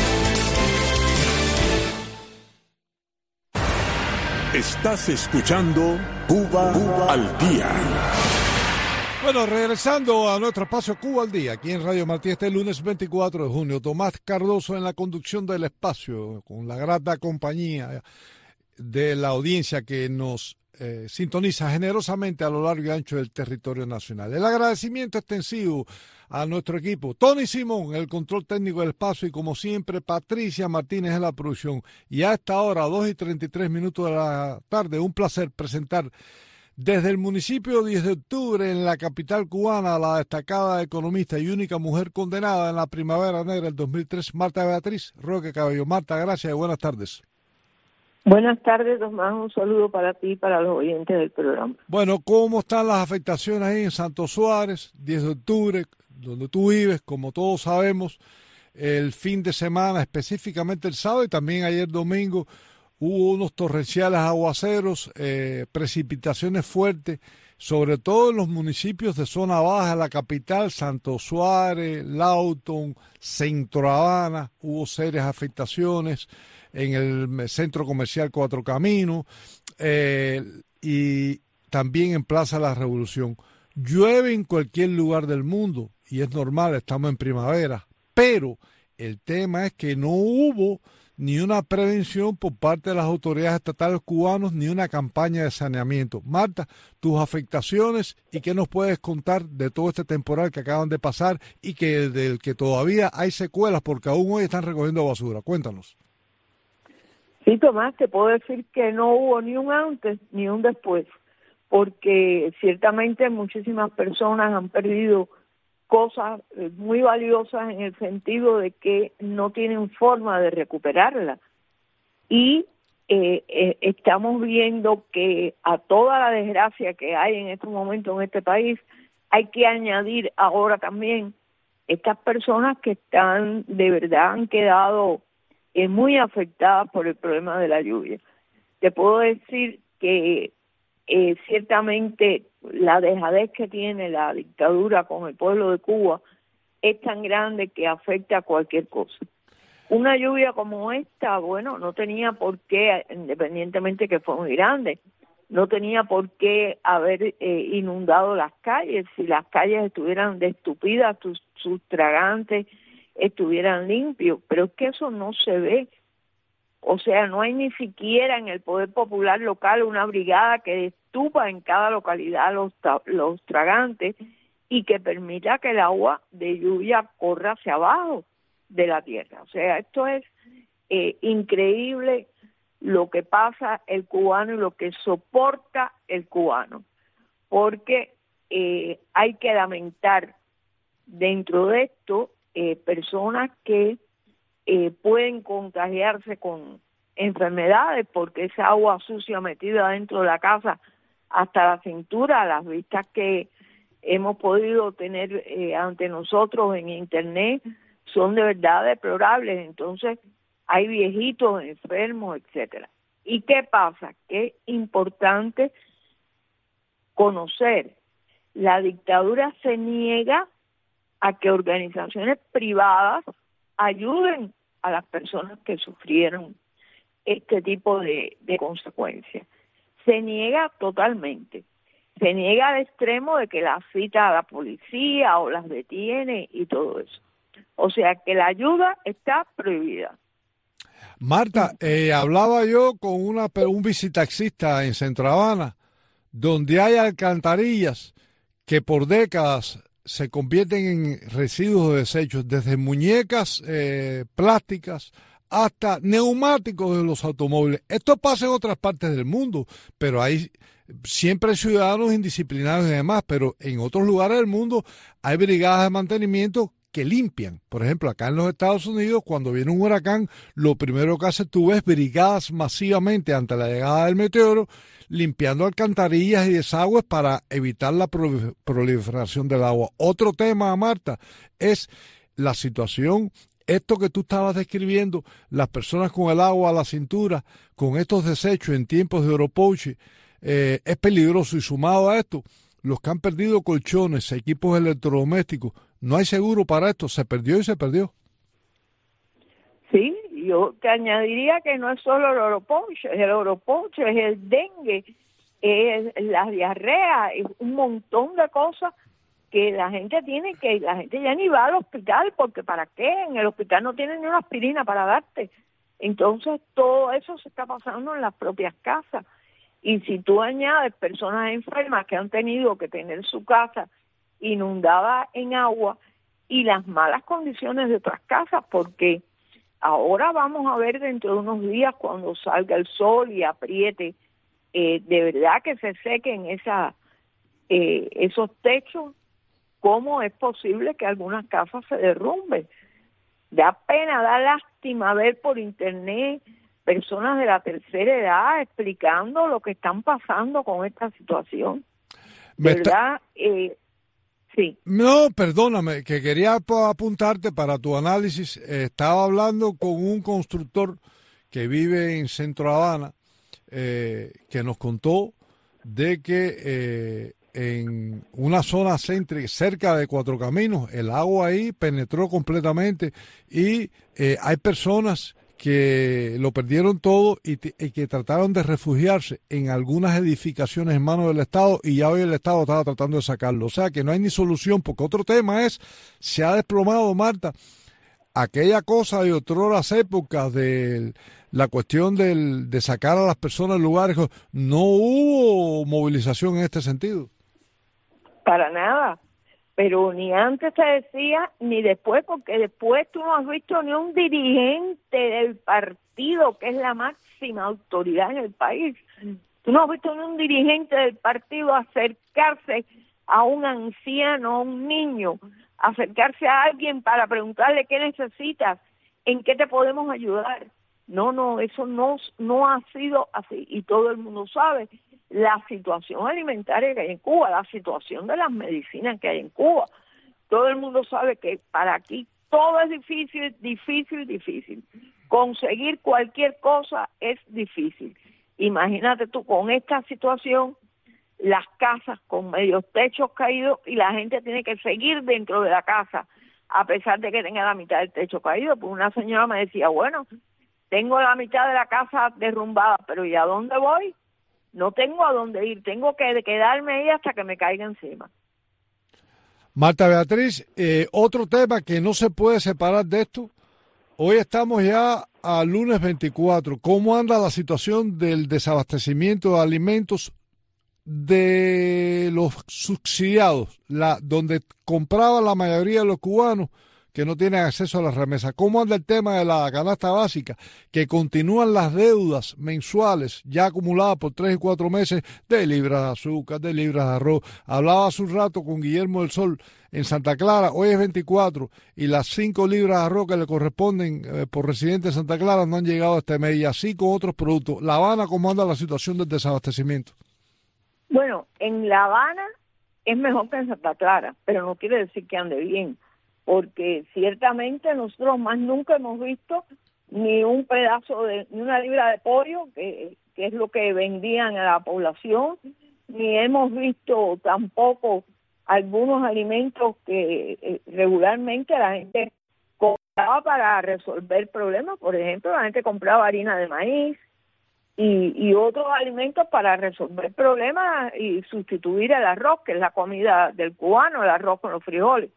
Estás escuchando Cuba, Cuba al Día. Bueno, regresando a nuestro espacio Cuba al Día, aquí en Radio Martí este lunes veinticuatro de junio. Tomás Cardoso en la conducción del espacio, con la grata compañía de la audiencia que nos eh, sintoniza generosamente a lo largo y ancho del territorio nacional. El agradecimiento extensivo a nuestro equipo, Tony Simón, el control técnico del espacio, y como siempre, Patricia Martínez en la producción. Y a esta hora, dos y treinta y tres minutos de la tarde, un placer presentar desde el municipio diez de octubre, en la capital cubana, a la destacada economista y única mujer condenada en la Primavera Negra del dos mil tres, Marta Beatriz Roque Cabello. Marta, gracias y buenas tardes. Buenas tardes, Tomás. Un saludo para ti y para los oyentes del programa. Bueno, ¿cómo están las afectaciones ahí en Santo Suárez, diez de octubre, donde tú vives? Como todos sabemos, el fin de semana, específicamente el sábado y también ayer domingo, hubo unos torrenciales aguaceros, eh, precipitaciones fuertes, sobre todo en los municipios de zona baja, la capital, Santo Suárez, Lawton, Centro Habana, hubo serias afectaciones en el centro comercial Cuatro Caminos eh, y también en Plaza La Revolución. Llueve en cualquier lugar del mundo y es normal, estamos en primavera, pero el tema es que no hubo ni una prevención por parte de las autoridades estatales cubanas, ni una campaña de saneamiento. Marta, tus afectaciones y qué nos puedes contar de todo este temporal que acaban de pasar y que del que todavía hay secuelas porque aún hoy están recogiendo basura. Cuéntanos. Sí, Tomás, te puedo decir que no hubo ni un antes ni un después, porque ciertamente muchísimas personas han perdido cosas muy valiosas en el sentido de que no tienen forma de recuperarla. Y eh, eh, estamos viendo que a toda la desgracia que hay en estos momentos en este país, hay que añadir ahora también estas personas que están, de verdad, han quedado eh, muy afectadas por el problema de la lluvia. Te puedo decir que eh, ciertamente la dejadez que tiene la dictadura con el pueblo de Cuba es tan grande que afecta a cualquier cosa. Una lluvia como esta, bueno, no tenía por qué, independientemente que fue muy grande, no tenía por qué haber eh, inundado las calles. Si las calles estuvieran destupidas, sus, sus tragantes estuvieran limpios, pero es que eso no se ve. O sea, no hay ni siquiera en el Poder Popular local una brigada que destupa en cada localidad los, los tragantes y que permita que el agua de lluvia corra hacia abajo de la tierra. O sea, esto es eh, increíble lo que pasa el cubano y lo que soporta el cubano, porque eh, hay que lamentar dentro de esto eh, personas que eh, pueden contagiarse con enfermedades porque esa agua sucia metida dentro de la casa hasta la cintura, las vistas que hemos podido tener eh, ante nosotros en internet son de verdad deplorables. Entonces hay viejitos enfermos, etcétera. ¿Y qué pasa? Que es importante conocer, la dictadura se niega a que organizaciones privadas ayuden a las personas que sufrieron este tipo de, de consecuencias. Se niega totalmente. Se niega al extremo de que las cita a la policía o las detiene y todo eso. O sea que la ayuda está prohibida. Marta, eh, hablaba yo con una, un visitaxista en Centro Habana, donde hay alcantarillas que por décadas se convierten en residuos de desechos, desde muñecas eh, plásticas hasta neumáticos de los automóviles. Esto pasa en otras partes del mundo, pero hay siempre hay ciudadanos indisciplinados y demás, pero en otros lugares del mundo hay brigadas de mantenimiento que limpian. Por ejemplo, acá en los Estados Unidos, cuando viene un huracán, lo primero que hace tú ves brigadas masivamente ante la llegada del meteoro, limpiando alcantarillas y desagües para evitar la proliferación del agua. Otro tema, Marta, es la situación, esto que tú estabas describiendo, las personas con el agua a la cintura, con estos desechos en tiempos de Oropouche, eh, es peligroso. Y sumado a esto, los que han perdido colchones, equipos electrodomésticos, no hay seguro para esto, se perdió y se perdió. Sí, yo te añadiría que no es solo el Oropouche, es el Oropouche, es el dengue, es la diarrea, es un montón de cosas que la gente tiene que, la gente ya ni va al hospital, porque ¿para qué? En el hospital no tienen ni una aspirina para darte. Entonces todo eso se está pasando en las propias casas. Y si tú añades personas enfermas que han tenido que tener su casa inundada en agua y las malas condiciones de otras casas, porque ahora vamos a ver dentro de unos días cuando salga el sol y apriete, eh, de verdad que se sequen esa, eh, esos techos, ¿cómo es posible que algunas casas se derrumben? Da pena, da lástima ver por internet personas de la tercera edad explicando lo que están pasando con esta situación. De verdad, eh, sí. No, perdóname, que quería apuntarte para tu análisis. Eh, estaba hablando con un constructor que vive en Centro Habana, eh, que nos contó de que eh, en una zona céntrica, cerca de Cuatro Caminos, el agua ahí penetró completamente y eh, hay personas que lo perdieron todo y, y que trataron de refugiarse en algunas edificaciones en manos del Estado, y ya hoy el Estado estaba tratando de sacarlo. O sea que no hay ni solución, porque otro tema es, se ha desplomado, Marta, aquella cosa de otras épocas de la cuestión del, de sacar a las personas de lugares. No hubo movilización en este sentido. Para nada. Pero ni antes se decía, ni después, porque después tú no has visto ni un dirigente del partido, que es la máxima autoridad en el país. Tú no has visto ni un dirigente del partido acercarse a un anciano, a un niño, acercarse a alguien para preguntarle qué necesitas, en qué te podemos ayudar. No, no, eso no, no ha sido así. Y todo el mundo sabe la situación alimentaria que hay en Cuba, la situación de las medicinas que hay en Cuba. Todo el mundo sabe que para aquí todo es difícil, difícil, difícil. Conseguir cualquier cosa es difícil. Imagínate tú con esta situación las casas con medios techos caídos y la gente tiene que seguir dentro de la casa a pesar de que tenga la mitad del techo caído. Pues una señora me decía, bueno, tengo la mitad de la casa derrumbada, pero ¿y a dónde voy? No tengo a dónde ir, tengo que quedarme ahí hasta que me caiga encima. Marta Beatriz, eh, otro tema que no se puede separar de esto. Hoy estamos ya a lunes veinticuatro. ¿Cómo anda la situación del desabastecimiento de alimentos de los subsidiados, la, donde compraban la mayoría de los cubanos que no tienen acceso a las remesas? ¿Cómo anda el tema de la canasta básica? Que continúan las deudas mensuales ya acumuladas por tres y cuatro meses de libras de azúcar, de libras de arroz. Hablaba hace un rato con Guillermo del Sol en Santa Clara, hoy es veinticuatro y las cinco libras de arroz que le corresponden eh, por residente de Santa Clara no han llegado este mes, y así con otros productos. La Habana, ¿cómo anda la situación del desabastecimiento? Bueno, en La Habana es mejor que en Santa Clara, pero no quiere decir que ande bien, porque ciertamente nosotros más nunca hemos visto ni un pedazo de, ni una libra de pollo, que, que es lo que vendían a la población, ni hemos visto tampoco algunos alimentos que eh, regularmente la gente compraba para resolver problemas. Por ejemplo, la gente compraba harina de maíz y, y otros alimentos para resolver problemas y sustituir el arroz, que es la comida del cubano, el arroz con los frijoles.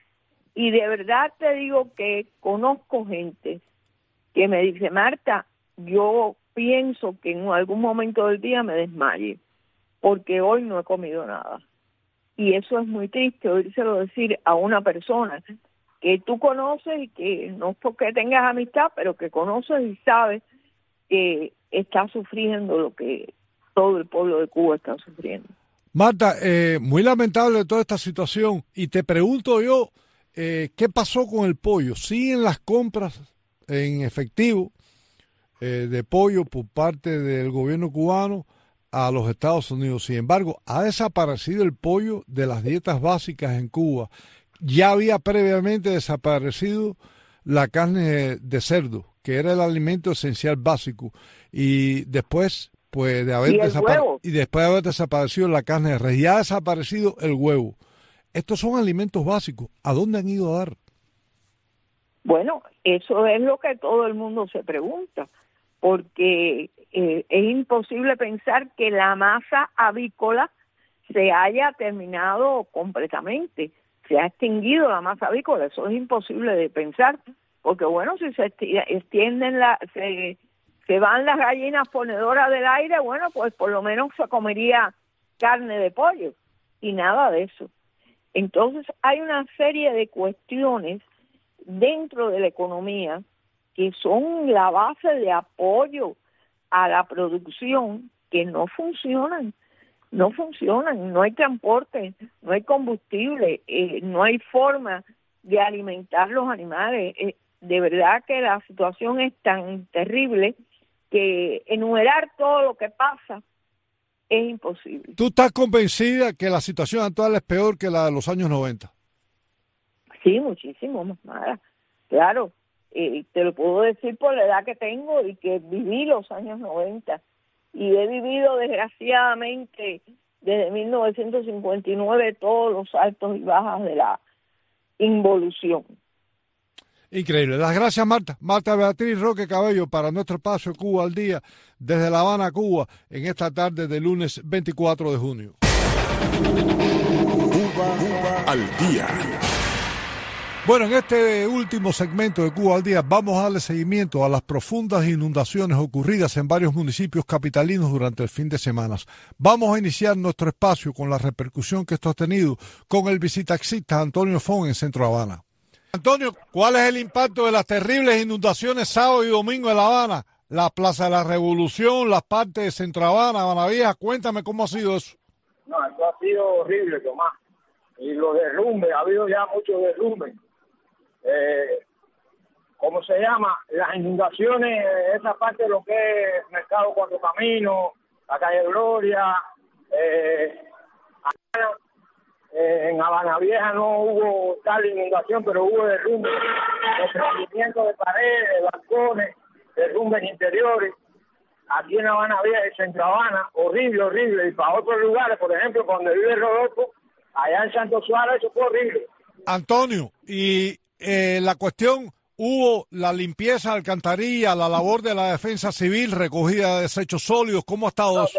Y de verdad te digo que conozco gente que me dice, Marta, yo pienso que en algún momento del día me desmaye, porque hoy no he comido nada. Y eso es muy triste oírselo decir a una persona que tú conoces y que no es porque tengas amistad, pero que conoces y sabes que está sufriendo lo que todo el pueblo de Cuba está sufriendo. Marta, eh, muy lamentable toda esta situación, y te pregunto yo, eh, ¿qué pasó con el pollo? ¿Siguen las compras en efectivo eh, de pollo por parte del gobierno cubano a los Estados Unidos? Sin embargo, ha desaparecido el pollo de las dietas básicas en Cuba. Ya había previamente desaparecido la carne de cerdo, que era el alimento esencial básico, y después pues de haber ¿Y, desapare- y después de haber desaparecido la carne de res, ya ha desaparecido el huevo. Estos son alimentos básicos. ¿A dónde han ido a dar? Bueno, eso es lo que todo el mundo se pregunta, porque eh, es imposible pensar que la masa avícola se haya terminado completamente, se ha extinguido la masa avícola. Eso es imposible de pensar, porque bueno, si se extienden la, se, se van las gallinas ponedoras del aire, bueno, pues por lo menos se comería carne de pollo, y nada de eso. Entonces hay una serie de cuestiones dentro de la economía que son la base de apoyo a la producción que no funcionan, no funcionan, no hay transporte, no hay combustible, eh, no hay forma de alimentar los animales. Eh, de verdad que la situación es tan terrible que enumerar todo lo que pasa es imposible. ¿Tú estás convencida que la situación actual es peor que la de los años noventa? Sí, muchísimo más mala. Claro, eh, te lo puedo decir por la edad que tengo y que viví los años noventa. Y he vivido, desgraciadamente, desde mil novecientos cincuenta y nueve todos los altos y bajas de la involución. Increíble. Las gracias, Marta. Marta Beatriz Roque Cabello, para nuestro espacio Cuba al Día, desde La Habana, Cuba, en esta tarde de lunes veinticuatro de junio. Cuba, Cuba al Día. Bueno, en este último segmento de Cuba al Día vamos a darle seguimiento a las profundas inundaciones ocurridas en varios municipios capitalinos durante el fin de semana. Vamos a iniciar nuestro espacio con la repercusión que esto ha tenido con el visitaxista Antonio Fon en Centro Habana. Antonio, ¿cuál es el impacto de las terribles inundaciones sábado y domingo en La Habana? La Plaza de la Revolución, las partes de Centro Habana, Habana Vieja, cuéntame cómo ha sido eso. No, eso ha sido horrible, Tomás. Y los derrumbes, ha habido ya muchos derrumbes. Eh, ¿Cómo se llama? Las inundaciones, esa parte de lo que es Mercado Cuatro Caminos, la calle Gloria, eh, eh, en Habana Vieja no hubo tal inundación, pero hubo derrumbes, desprendimiento de paredes, de balcones, derrumbes interiores. aquí en Habana Vieja, en Centro Habana, horrible, horrible. Y para otros lugares, por ejemplo, donde vive Rodolfo, allá en Santo Suárez, eso fue horrible. Antonio, y eh, la cuestión, hubo la limpieza de alcantarilla, la labor de la defensa civil, recogida de desechos sólidos, ¿cómo ha estado eso?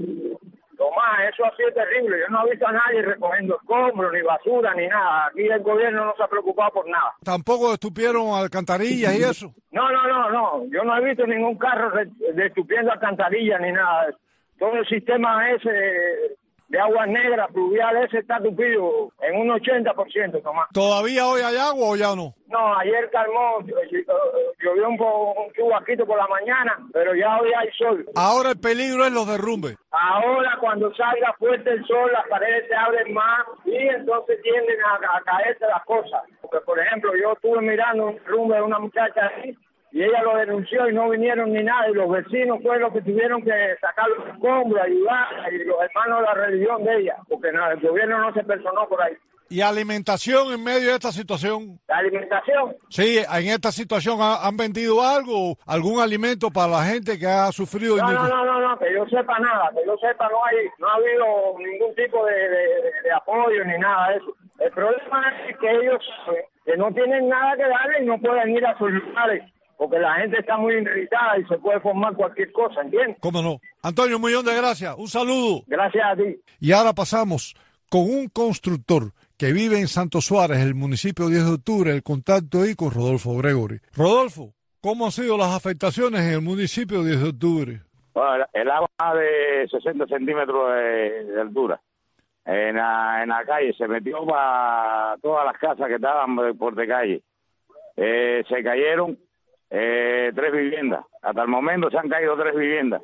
Tomás, eso ha sido terrible. Yo no he visto a nadie recogiendo escombros, ni basura, ni nada. Aquí el gobierno no se ha preocupado por nada. ¿Tampoco estupieron alcantarillas y eso? No, no, no, no. Yo no he visto ningún carro destupiendo alcantarillas ni nada. Todo el sistema ese de aguas negras, pluvial, ese está tupido en un ochenta por ciento, Tomás. ¿Todavía hoy hay agua o ya no? No, ayer calmó, llovió un, un chubasquito por la mañana, pero ya hoy hay sol. Ahora el peligro es los derrumbes. Ahora cuando salga fuerte el sol, las paredes se abren más y entonces tienden a, a caerse las cosas. Porque, por ejemplo, yo estuve mirando un derrumbe de una muchacha ahí, y ella lo denunció y no vinieron ni nada, y los vecinos fueron los que tuvieron que sacar los escombros, ayudar, y los hermanos de la religión de ella, porque no, el gobierno no se personó por ahí. ¿Y alimentación en medio de esta situación? ¿La alimentación? Sí, en esta situación ¿han vendido algo, algún alimento para la gente que ha sufrido? No, no, no, no, no, que yo sepa nada, que yo sepa no hay, no ha habido ningún tipo de, de, de apoyo ni nada de eso. El problema es que ellos eh, que no tienen nada que darle y no pueden ir a sus lugares, porque la gente está muy irritada y se puede formar cualquier cosa, ¿entiendes? ¿Cómo no? Antonio, un millón de gracias. Un saludo. Gracias a ti. Y ahora pasamos con un constructor que vive en Santo Suárez, el municipio diez de octubre, el contacto ahí con Rodolfo Gregory. Rodolfo, ¿cómo han sido las afectaciones en el municipio diez de octubre? Bueno, el agua de sesenta centímetros de, de altura. En la, en la calle se metió para todas las casas que estaban por de calle. Eh, se cayeron Eh, tres viviendas. Hasta el momento se han caído tres viviendas.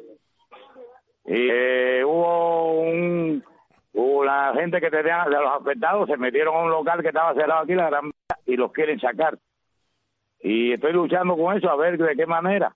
Y eh, hubo un hubo la gente que tenía de los afectados, se metieron a un local que estaba cerrado aquí, la Gran Vía, y los quieren sacar. Y estoy luchando con eso, a ver de qué manera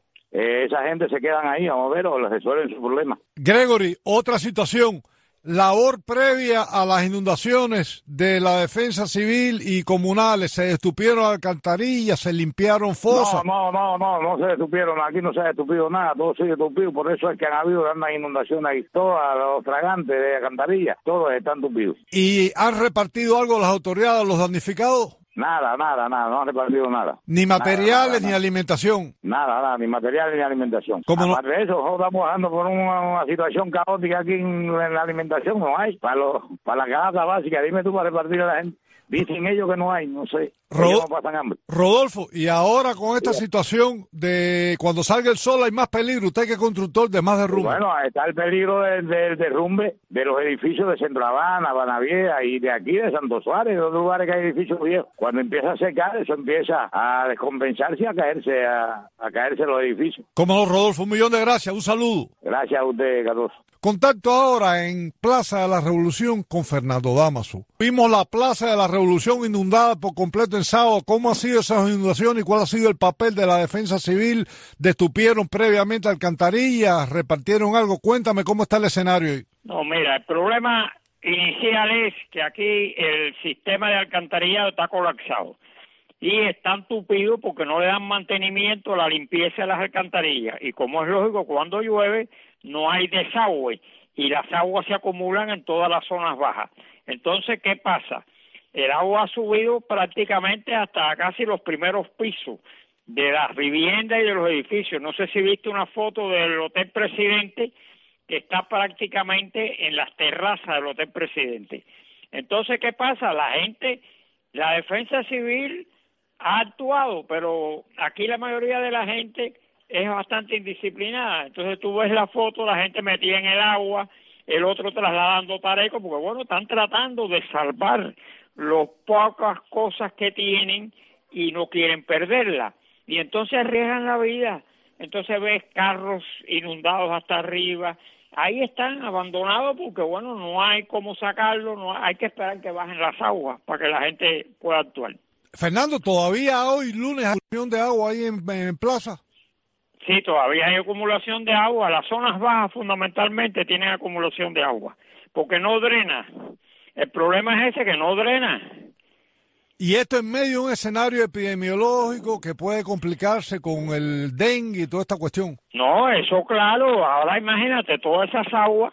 eh, esa gente se quedan ahí, vamos a ver, o les resuelven su problema. Gregory, otra situación. Labor previa a las inundaciones de la defensa civil y comunales, se estupieron alcantarillas, se limpiaron fosas. No, no, no, no, no se estupieron, aquí no se ha estupido nada, todo sigue estupido, por eso es que han habido grandes inundaciones ahí, todos los tragantes de alcantarillas, todos están tupidos. ¿Y han repartido algo las autoridades a los damnificados? Nada, nada, nada, no han repartido nada. Ni materiales nada, nada, ni nada. alimentación. Nada, nada, ni materiales ni alimentación. ¿Cómo no? Aparte de eso, nosotros estamos pasando por una, una situación caótica aquí en, en la alimentación, no hay. Para los, para la canasta básica, dime tú para repartir a la gente. Dicen ellos que no hay, no sé. Ro- ellos no pasan hambre. Rodolfo, y ahora con esta situación de cuando salga el sol hay más peligro, usted que es constructor de más derrumbe. Bueno, está el peligro del, del derrumbe de los edificios de Centro Habana, Habana Vieja y de aquí de Santo Suárez, de otros lugares que hay edificios viejos. Cuando empieza a secar, eso empieza a descompensarse y a caerse, a, a caerse los edificios. Cómo no, Rodolfo, un millón de gracias, un saludo. Gracias a usted, Carlos. Contacto ahora en Plaza de la Revolución con Fernando Damaso. Vimos la Plaza de la Revolución inundada por completo en sábado. ¿Cómo ha sido esa inundación y cuál ha sido el papel de la defensa civil? ¿Destupieron previamente alcantarillas? ¿Repartieron algo? Cuéntame cómo está el escenario ahí. No, mira, el problema inicial es que aquí el sistema de alcantarillado está colapsado y están tupidos porque no le dan mantenimiento a la limpieza de las alcantarillas. Y como es lógico, cuando llueve no hay desagüe y las aguas se acumulan en todas las zonas bajas. Entonces, ¿qué pasa? El agua ha subido prácticamente hasta casi los primeros pisos de las viviendas y de los edificios. No sé si viste una foto del Hotel Presidente que está prácticamente en las terrazas del Hotel Presidente. Entonces, ¿qué pasa? La gente, la defensa civil ha actuado, pero aquí la mayoría de la gente es bastante indisciplinada. Entonces tú ves la foto, la gente metida en el agua, el otro trasladando tareco, porque bueno, están tratando de salvar las pocas cosas que tienen y no quieren perderla. Y entonces arriesgan la vida. Entonces ves carros inundados hasta arriba. Ahí están abandonados porque bueno, no hay cómo sacarlo, no hay, hay que esperar que bajen las aguas para que la gente pueda actuar. Fernando, ¿todavía hoy lunes hay acumulación de agua ahí en, en Plaza? Sí, todavía hay acumulación de agua. Las zonas bajas fundamentalmente tienen acumulación de agua, porque no drena. El problema es ese, que no drena. Y esto en medio de un escenario epidemiológico que puede complicarse con el dengue y toda esta cuestión. No, eso claro. Ahora imagínate todas esas aguas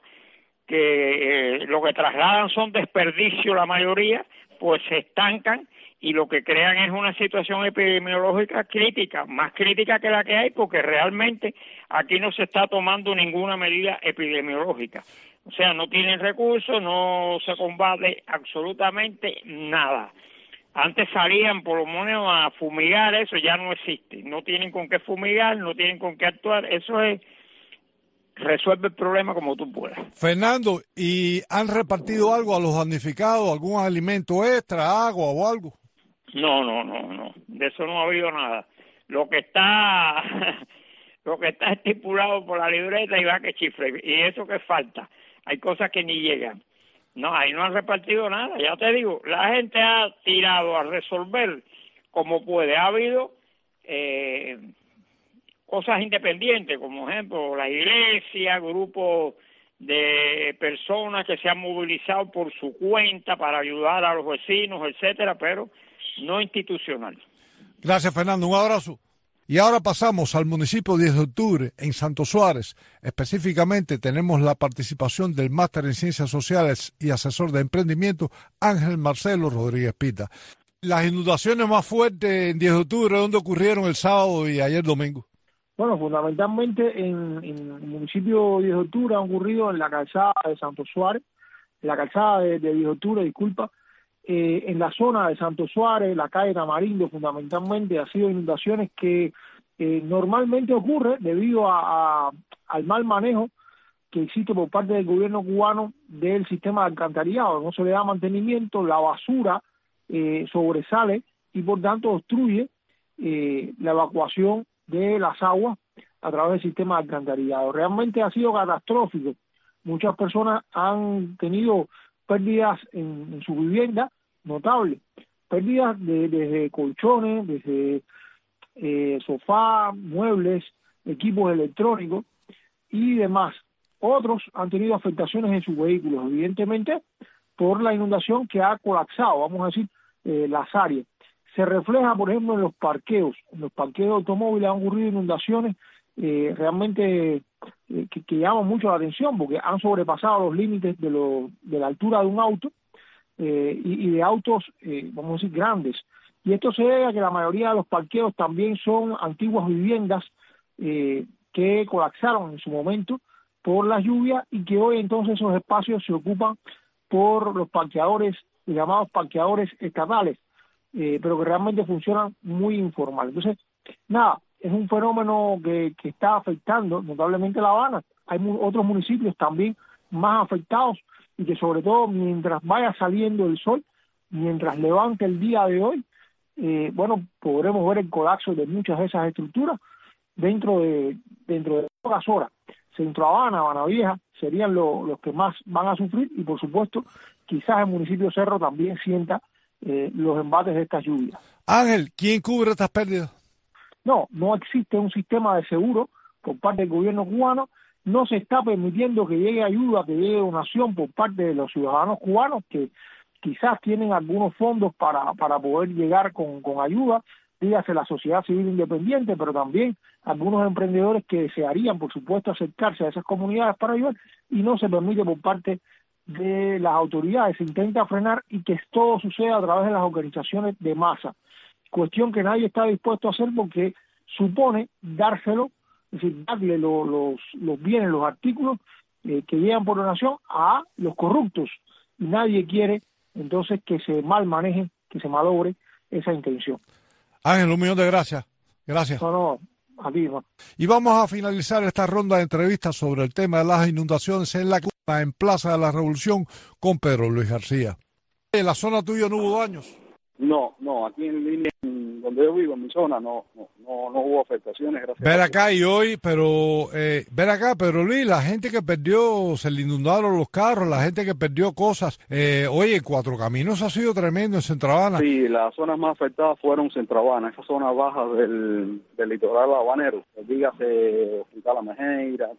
que eh, lo que trasladan son desperdicio la mayoría, pues se estancan y lo que crean es una situación epidemiológica crítica, más crítica que la que hay, porque realmente aquí no se está tomando ninguna medida epidemiológica. O sea, no tienen recursos, no se combate absolutamente nada. Antes salían por lo menos a fumigar, eso ya no existe. No tienen con qué fumigar, no tienen con qué actuar, eso es, resuelve el problema como tú puedas. Fernando, ¿y han repartido algo a los damnificados, algún alimento extra, agua o algo? No, no, no, no, de eso no ha habido nada. Lo que está lo que está estipulado por la libreta y va que chifre, y eso que falta, hay cosas que ni llegan. No, ahí no han repartido nada, ya te digo, la gente ha tirado a resolver como puede. Ha habido eh, cosas independientes, como ejemplo la iglesia, grupos de personas que se han movilizado por su cuenta para ayudar a los vecinos, etcétera, pero no institucional. Gracias, Fernando, un abrazo. Y ahora pasamos al municipio diez de octubre, en Santo Suárez. Específicamente tenemos la participación del máster en Ciencias Sociales y asesor de emprendimiento, Ángel Marcelo Rodríguez Pita. Las inundaciones más fuertes en diez de octubre, ¿dónde ocurrieron el sábado y ayer domingo? Bueno, fundamentalmente en, en el municipio diez de octubre ha ocurrido en la calzada de Santo Suárez, en la calzada de, de diez de octubre, disculpa, eh, en la zona de Santo Suárez, la calle Tamarindo, fundamentalmente ha sido inundaciones que eh, normalmente ocurre debido a, a, al mal manejo que existe por parte del gobierno cubano del sistema de alcantarillado. No se le da mantenimiento, la basura eh, sobresale y por tanto obstruye eh, la evacuación de las aguas a través del sistema de alcantarillado. Realmente ha sido catastrófico. Muchas personas han tenido pérdidas en, en su vivienda notables, pérdidas de, desde colchones, desde eh, sofá, muebles, equipos electrónicos y demás. Otros han tenido afectaciones en sus vehículos, evidentemente por la inundación que ha colapsado, vamos a decir, eh, las áreas. Se refleja, por ejemplo, en los parqueos. En los parqueos de automóviles han ocurrido inundaciones eh, realmente eh, que, que llaman mucho la atención porque han sobrepasado los límites de, lo, de la altura de un auto eh, y, y de autos, eh, vamos a decir, grandes. Y esto se debe a que la mayoría de los parqueos también son antiguas viviendas eh, que colapsaron en su momento por las lluvias y que hoy entonces esos espacios se ocupan por los parqueadores, llamados parqueadores estatales. Eh, pero que realmente funcionan muy informal. Entonces, nada, es un fenómeno que, que está afectando notablemente La Habana. Hay mu- otros municipios también más afectados y que sobre todo mientras vaya saliendo el sol, mientras levante el día de hoy, eh, bueno, podremos ver el colapso de muchas de esas estructuras dentro de dentro de pocas horas. Centro Habana, Habana Vieja serían lo, los que más van a sufrir y por supuesto quizás el municipio Cerro también sienta Eh, los embates de estas lluvias. Ángel, ¿quién cubre estas pérdidas? No, no existe un sistema de seguro por parte del gobierno cubano, no se está permitiendo que llegue ayuda, que llegue donación por parte de los ciudadanos cubanos que quizás tienen algunos fondos para, para poder llegar con, con ayuda, dígase la sociedad civil independiente, pero también algunos emprendedores que desearían, por supuesto, acercarse a esas comunidades para ayudar y no se permite por parte de las autoridades. Se intenta frenar y que todo suceda a través de las organizaciones de masa, cuestión que nadie está dispuesto a hacer porque supone dárselo, es decir, darle lo, los, los bienes, los artículos eh, que llegan por donación a los corruptos y nadie quiere entonces que se mal maneje, que se malogre esa intención. Ángel, un millón de gracias. Gracias. No, no, a ti, no. Y vamos a finalizar esta ronda de entrevistas sobre el tema de las inundaciones en la en Plaza de la Revolución con Pedro Luis García. ¿En la zona tuya no hubo daños? No, no, aquí en línea, donde yo vivo, en mi zona, no no, no, no hubo afectaciones. Gracias. Ver acá y hoy, pero, eh, ver acá, pero Luis, la gente que perdió, se le inundaron los carros, la gente que perdió cosas, eh, oye, Cuatro Caminos ha sido tremendo en Centro Habana. Sí, las zonas más afectadas fueron Centro Habana, esas zonas bajas del, del litoral habanero, dígase Hospital La Mejeira,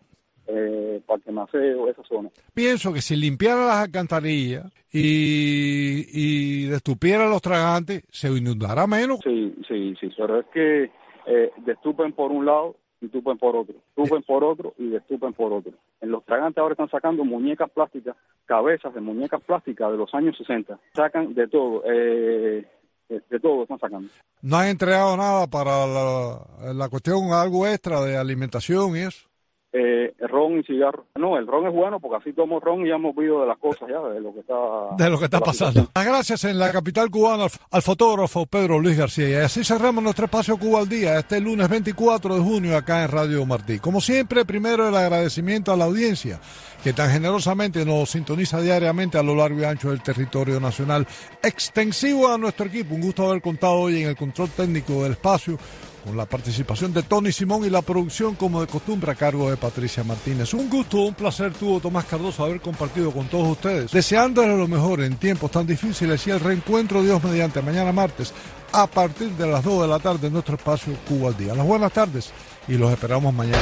eh, Parque Maceo, esa zona. Pienso que si limpiara las alcantarillas y, y destupiera los tragantes, se inundará menos. Sí, sí, sí, pero es que eh, destupen por un lado y tupen por otro, tupen por otro y destupen por otro. En los tragantes ahora están sacando muñecas plásticas, cabezas de muñecas plásticas de los años sesenta, sacan de todo, eh, de, de todo están sacando. ¿No han entregado nada para la, la cuestión, algo extra de alimentación y eso? Eh, ron y cigarro. No, el ron es bueno porque así tomo ron y ya hemos visto de las cosas ya, de lo que está... De lo que está pasando. Las gracias en la capital cubana al, al fotógrafo Pedro Luis García. Y así cerramos nuestro espacio Cuba al Día, este lunes veinticuatro de junio acá en Radio Martí. Como siempre, primero el agradecimiento a la audiencia que tan generosamente nos sintoniza diariamente a lo largo y ancho del territorio nacional. Extensivo a nuestro equipo. Un gusto haber contado hoy en el control técnico del espacio con la participación de Tony Simón y la producción, como de costumbre, a cargo de Patricia Martínez. Un gusto, un placer tuvo Tomás Cardoso haber compartido con todos ustedes, deseándoles lo mejor en tiempos tan difíciles y el reencuentro, Dios mediante, mañana martes a partir de las dos de la tarde en nuestro espacio Cuba al Día. Las buenas tardes y los esperamos mañana.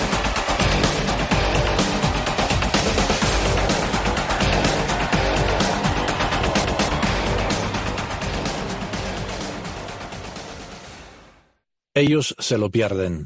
Ellos se lo pierden.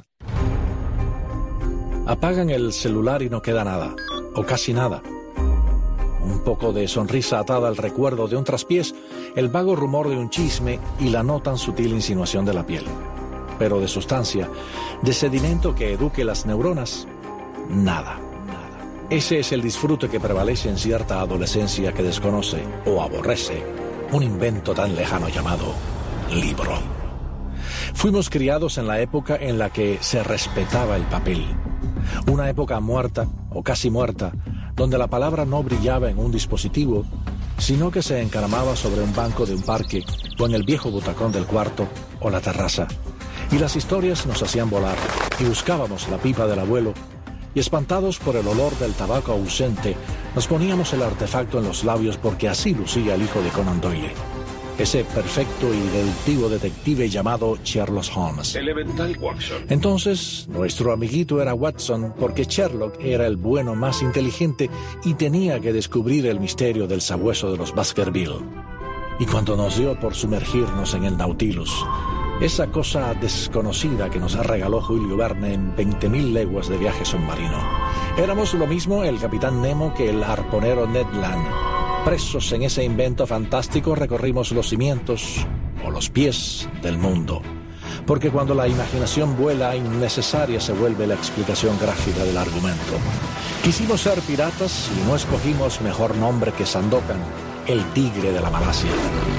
Apagan el celular y no queda nada, o casi nada. Un poco de sonrisa atada al recuerdo de un traspiés, el vago rumor de un chisme y la no tan sutil insinuación de la piel. Pero de sustancia, de sedimento que eduque las neuronas, nada. Ese es el disfrute que prevalece en cierta adolescencia que desconoce o aborrece un invento tan lejano llamado libro. Fuimos criados en la época en la que se respetaba el papel. Una época muerta, o casi muerta, donde la palabra no brillaba en un dispositivo, sino que se encaramaba sobre un banco de un parque, o en el viejo butacón del cuarto, o la terraza. Y las historias nos hacían volar, y buscábamos la pipa del abuelo, y espantados por el olor del tabaco ausente, nos poníamos el artefacto en los labios porque así lucía el hijo de Conan Doyle. Ese perfecto y deductivo detective llamado Sherlock Holmes. Elemental Watson. Entonces, nuestro amiguito era Watson porque Sherlock era el bueno más inteligente y tenía que descubrir el misterio del sabueso de los Baskerville. Y cuando nos dio por sumergirnos en el Nautilus, esa cosa desconocida que nos regaló Julio Verne en veinte mil leguas de viaje submarino, éramos lo mismo el capitán Nemo que el arponero Ned Land. Presos en ese invento fantástico recorrimos los cimientos o los pies del mundo. Porque cuando la imaginación vuela, innecesaria se vuelve la explicación gráfica del argumento. Quisimos ser piratas y no escogimos mejor nombre que Sandokan, el tigre de la Malasia.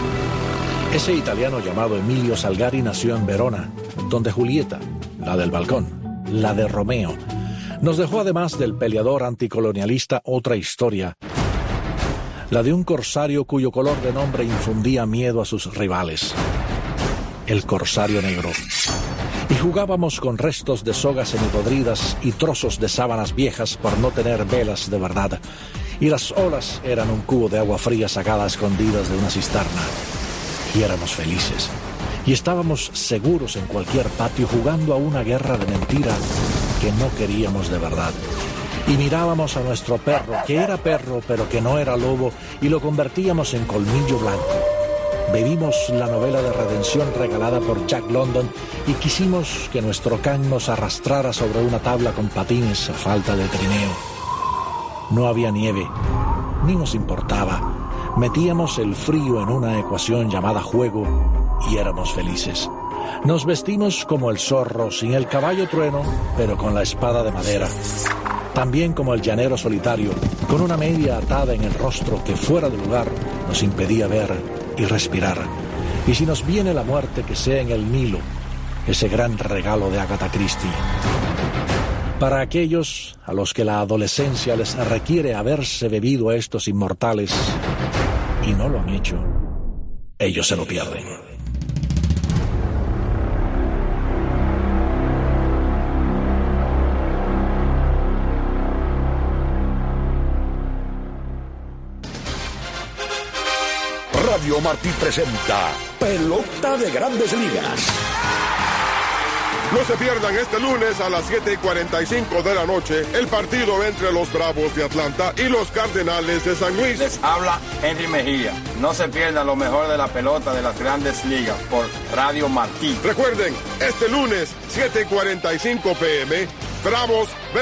Ese italiano llamado Emilio Salgari nació en Verona, donde Julieta, la del balcón, la de Romeo, nos dejó además del peleador anticolonialista otra historia, la de un corsario cuyo color de nombre infundía miedo a sus rivales, el corsario negro. Y jugábamos con restos de sogas semipodridas y trozos de sábanas viejas por no tener velas de verdad, y las olas eran un cubo de agua fría sacada a escondidas de una cisterna. Y éramos felices, y estábamos seguros en cualquier patio jugando a una guerra de mentira que no queríamos de verdad. Y mirábamos a nuestro perro, que era perro pero que no era lobo, y lo convertíamos en colmillo blanco. Bebimos la novela de redención regalada por Jack London y quisimos que nuestro can nos arrastrara sobre una tabla con patines a falta de trineo. No había nieve, ni nos importaba. Metíamos el frío en una ecuación llamada juego y éramos felices. Nos vestimos como el zorro, sin el caballo trueno, pero con la espada de madera. También como el llanero solitario, con una media atada en el rostro que fuera de lugar nos impedía ver y respirar. Y si nos viene la muerte, que sea en el Nilo, ese gran regalo de Agatha Christie. Para aquellos a los que la adolescencia les requiere haberse bebido a estos inmortales y no lo han hecho, ellos se lo pierden. Radio Martí presenta Pelota de Grandes Ligas. No se pierdan este lunes a las siete y cuarenta y cinco de la noche el partido entre los Bravos de Atlanta y los Cardenales de San Luis. Les habla Henry Mejía. No se pierdan lo mejor de la pelota de las Grandes Ligas por Radio Martí. Recuerden, este lunes, siete y cuarenta y cinco p m, Bravos